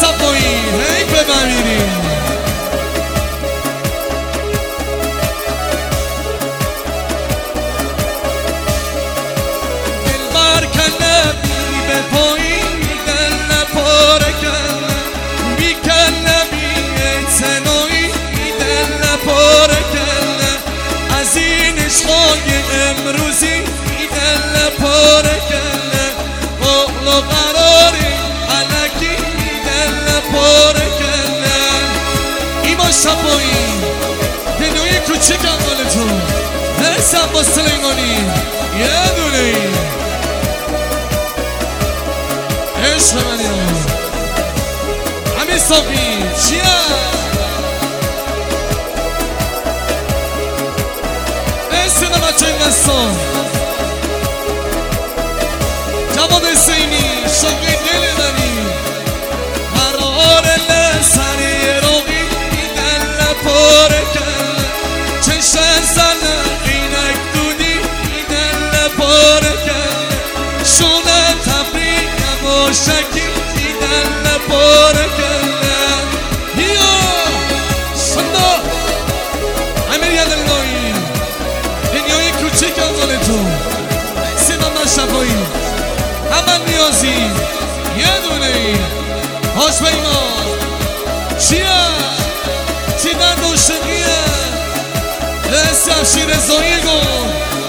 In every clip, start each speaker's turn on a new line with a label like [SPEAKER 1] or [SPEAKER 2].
[SPEAKER 1] صفایی هی ببریم دلبر کنه بی به پایین دل نپاره کنه بی کنه بی اعتنایی دل نپاره کنه از این عشقای امروزی دل نپاره کنه اغلا قراری علکی دل نپاره کنه ایمان شفایی دنیای کوچیک اقالتون حسن با سلیمانی یه دونه عشق منی همین صافی چیه اسم بچه این دستان جواد حسینی شاقی دل منی قرار لسری روی دل نپاره کنه چشم زنه اینک دودی دل نپاره کنه شونه تبریک باشکی دل نپاره کنه یا شنده امیر یه دلگاهی دنیای کوچیک اقال تو سیدم من شفایی همه نیازی یه دونه ای هاش بیمان چیه؟ چی در دوشقیه؟ دستی افشی رضایی گون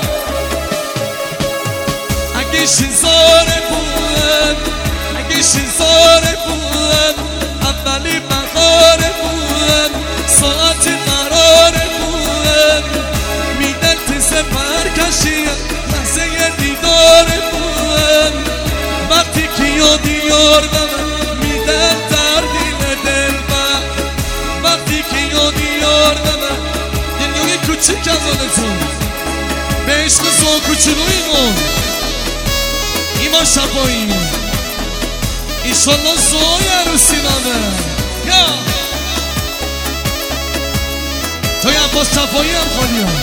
[SPEAKER 1] اگه شیزاره بودن اگه شیزاره بودن اولی بخاره بودن ساعت قراره بودن میدن تیز پرکشیه لحظه دیداره بودن وقتی که یادی یار بمن میدن دردی دل بر وقتی که یادی یار بمن دنیای کوچیک از آنتون به عشق زو کوچولویمون ایمان شفایی ایشالله زوی عروسینامه یا توی عباس شفایی هم خالی هم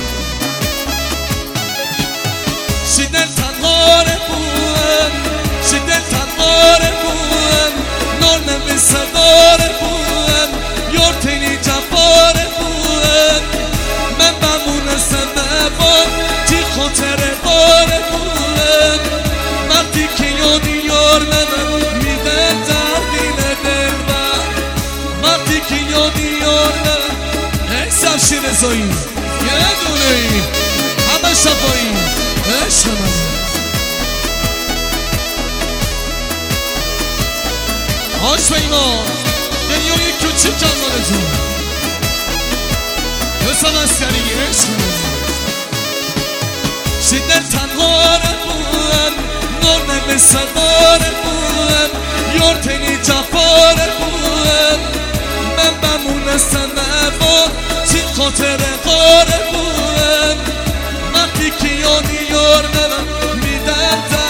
[SPEAKER 1] شدل تنغاره بودن شدل تنغاره بودن نور نمیسه داره بودن یار تینی جباره بودن من بمونستم نبان تی خاطره باره بودن وقتی که یادی یار من میدن دردی دل بر وقتی که یادی یار من حساب شیرزایی یه دونه ای همه شفایی عشق من هاش بیمان دنیای کوچیک اقالتون حسن اسکری عشق من شدل تنغاره بودن نور نمیسه داره بودن یار تینی جفاره بودن من بمونستم نبان چی خاطره قاره بودن وقتی که یادی یار من میدن